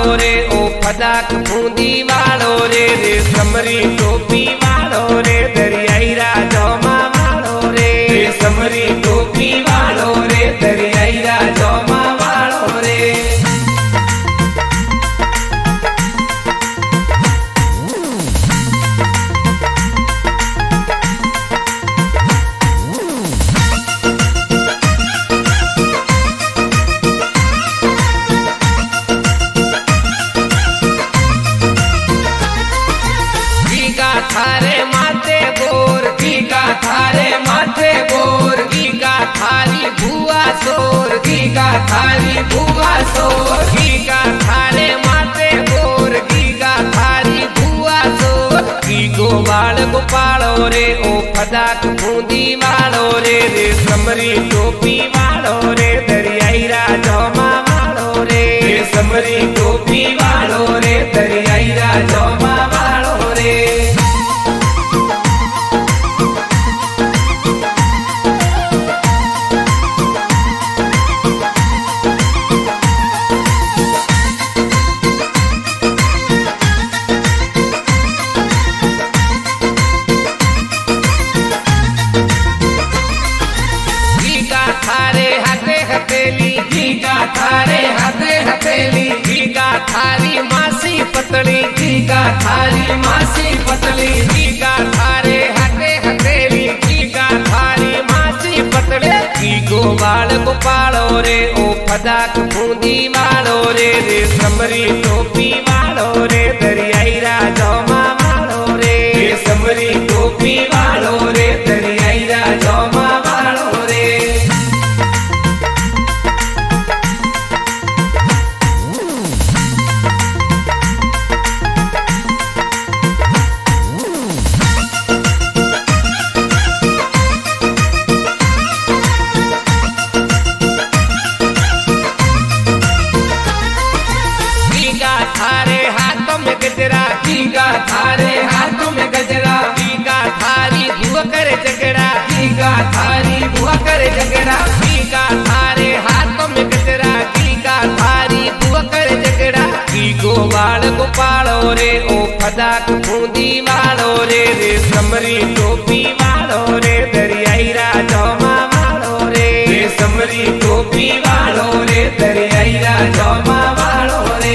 रे ओ फदाक बूंदी वालो रे रे समरी टोपी वालो रे दरियाई राजोमा वालो रे समरी टोपी वालो रे दरियाई राजोमा वालो रे। थारे माथे बोर गीगा थारे माथे बोर गीगा थारी भुआ सोर गीगा थारी भुआ सोर गीगा थारे माथे बोर गीगा थारी भुआ सोर गीगो बाल गोपालो रे ओ फदाक बूंदी वालो रे रे समरी टोपी वालो रे दरियाई राजोमा वालो रे समरी टोपी वालो रे दरियाई राजोमा वालो रे। थारे हाथे हथेली गीगा थारी मासी पतली गीगा थारी मासी पतली गीगा थारे हाथे हथेली गीगा थारी मासी पतली गीगो बाल गोपालो रे ओ फदाक बूंदी वालो रे रे समरी टोपी वालो रे दरियाई राजोमा वालो रे समरी टोपी वालो रे दरियाई राजोमा वालो रे। थारे हाथों में गजरा गीगा थारे हाथों में गजरा गीगा थारी भुआ करे झगड़ा गीगा थारी भुआ करे झगड़ा गीगा थारे हाथों में गजरा गीगा थारी भुआ करे झगड़ा गीगो बाल गोपालो रे ओ फदाक बूंदी वालो रे रे समरी टोपी वालो रे दरियाई राजोमा वालो रे समरी टोपी वालो रे दरियाई राजोमा वालो रे।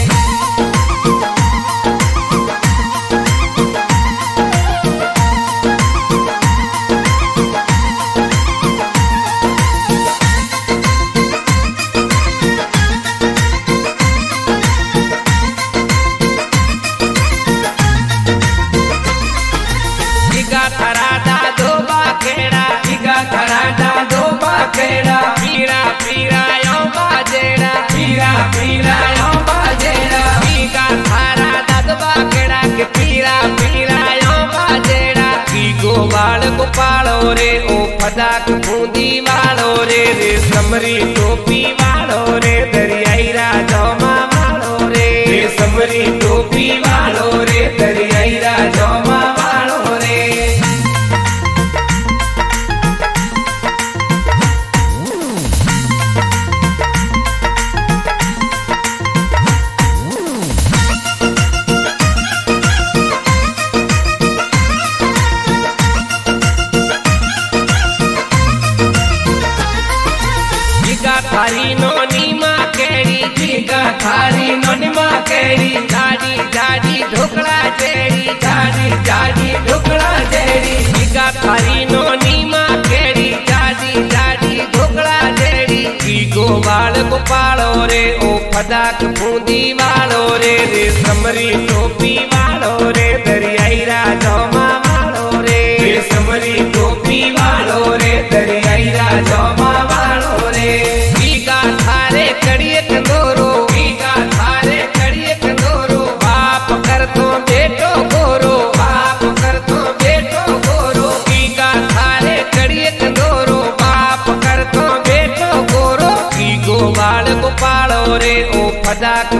पीरा पीरा यो बाजेड़ा पीरा पीरा यो बाजेड़ा गीगा थारा ददबा केड़ा के पीरा पीरा यो बाजेड़ा गीगो बाल गोपालो रे ओ फदाक बूंदी वालो रे रे समरी टोपी वालो रे दरियाई राजोमा वालो रे समरी टोपी वालो रे दरियाई राजोमा वालो रे। थारी नोनी माँ केड़ी गीगा थारी नोनी माँ केड़ी जाडी जाडी ढोकला जेड़ी जाडी जाडी ढोकला जेड़ी गीगा थारी नोनी माँ केड़ी जाडी जाडी ढोकला जेड़ी गीगो बाल गोपालो रे ओ फदाक बूंदी वालो रे रे समरी टोपी वालो रे दरियाई राजोमा वालो रे समरी टोपी वालो रे दरियाई राजोमा वालो रे। गीगा थारे कड़िए कंदोरो गीगा थारे कड़िए कंदोरो बाप कर तो बेटो गोरो बाप कर तो बेटो गोरो गीगा थारे कड़िए कंदोरो बाप कर तो बेटो गोरो गीगो बाल गोपालो रे ओ फदाक